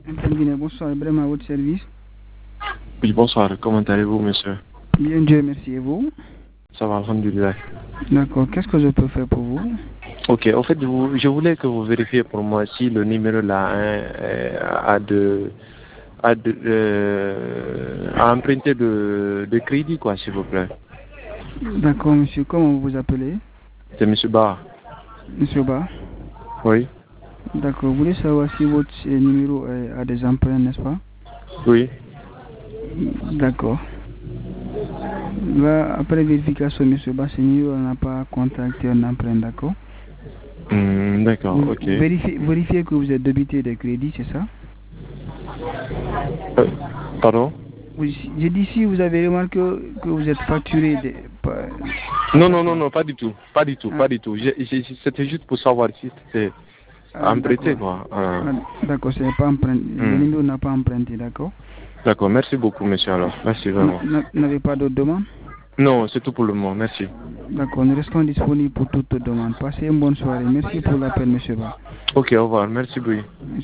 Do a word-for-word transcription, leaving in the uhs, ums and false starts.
Interviner, bonsoir, vraiment à votre service. Oui, bonsoir, comment allez-vous, monsieur? Bien, Dieu merci, et vous? Ça va, alhamdoulilah. D'accord, qu'est-ce que je peux faire pour vous? Ok, en fait, vous, je voulais que vous vérifiez pour moi si le numéro là hein, a de a de euh, a emprunté de, de crédit, quoi, s'il vous plaît. D'accord, monsieur, comment vous vous appelez? C'est monsieur Ba. Monsieur Ba? Oui. D'accord, vous voulez savoir si votre numéro a des emprunts, n'est-ce pas? Oui. D'accord. Là, après vérification, monsieur Ba, ce numéro n'a pas contracté un emprunt, d'accord? Mmh, d'accord, vous, ok. Vérifiez, vérifiez que vous êtes débité de crédit, c'est ça? Euh, pardon? Oui, j'ai dit si vous avez remarqué que vous êtes facturé de... Non, non, non, non, pas du tout, pas du tout, Ah. pas du tout. C'était juste pour savoir si c'était Ah, emprunté, quoi. Ah. Ah, d'accord, c'est pas emprunté. Mmh. Le numéro n'a pas emprunté, d'accord? D'accord, merci beaucoup, monsieur, alors. Merci vraiment. Vous n'avez pas d'autres demandes? Non, c'est tout pour le moment, merci. D'accord, nous restons disponibles pour toute demande. Passez une bonne soirée. Merci pour l'appel, monsieur Ba. Ok, au revoir, merci beaucoup.